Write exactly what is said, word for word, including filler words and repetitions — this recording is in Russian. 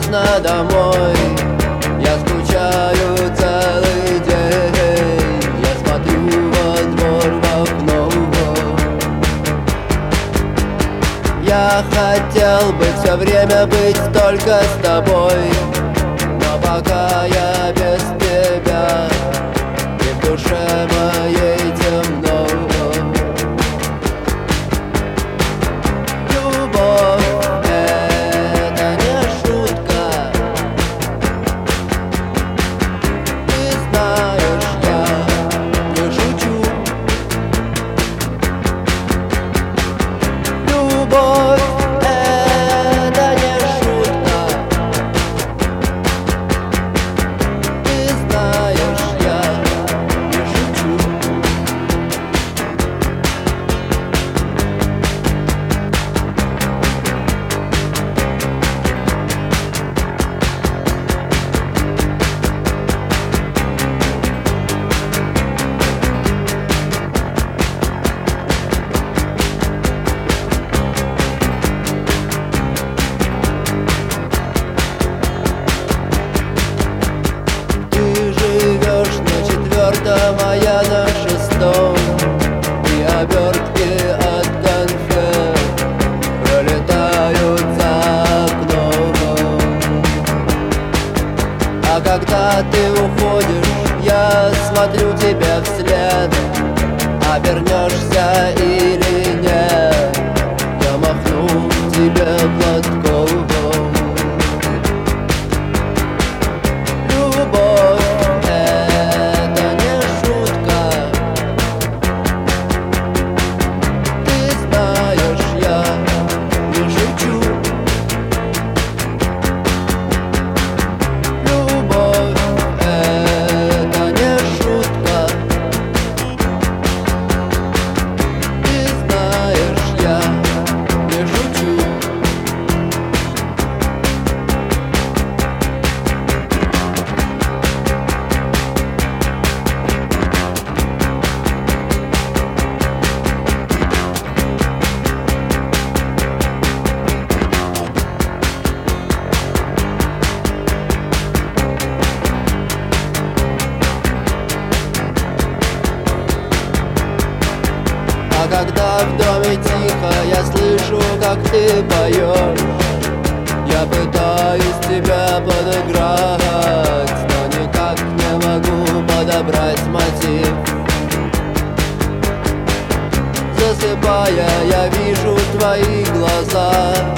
обратно домой. Я скучаю целый день, я смотрю во двор в окно. Я хотел бы все время быть только с тобой, но пока я без тебя, и в душе моей темно. Любовь — это не шутка. Ты знаешь, я не шучу. А я на шестом, и обертки от конфет пролетают за окном. А когда ты уходишь, я смотрю тебе вслед. Обернешься или нет, я махну тебе платком. Любовь А когда в доме тихо, я слышу, как ты поешь. Я пытаюсь тебя подыграть, но никак не могу подобрать мотив. Засыпая, я вижу твои глаза.